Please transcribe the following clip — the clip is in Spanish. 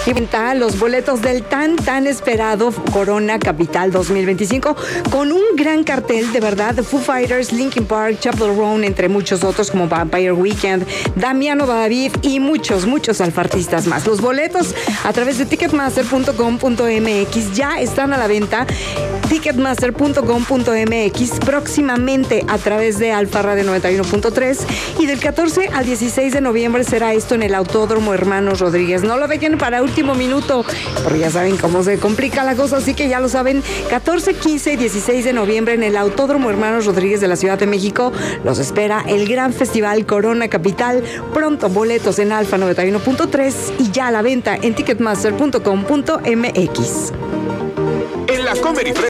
Y los boletos del tan esperado Corona Capital 2025 con un gran cartel, de verdad, de Foo Fighters, Linkin Park, Chappell Roan, entre muchos otros como Vampire Weekend, Damiano David y muchos alfartistas más. Los boletos a través de ticketmaster.com.mx ya están a la venta. Ticketmaster.com.mx, próximamente a través de Alfa Radio 91.3, y del 14 al 16 de noviembre será esto en el Autódromo Hermanos Rodríguez. No lo dejen para último minuto, porque ya saben cómo se complica la cosa, así que ya lo saben, 14, 15 y 16 de noviembre en el Autódromo Hermanos Rodríguez de la Ciudad de México los espera el gran festival Corona Capital. Pronto boletos en Alfa 91.3 y ya a la venta en ticketmaster.com.mx. En la Comer y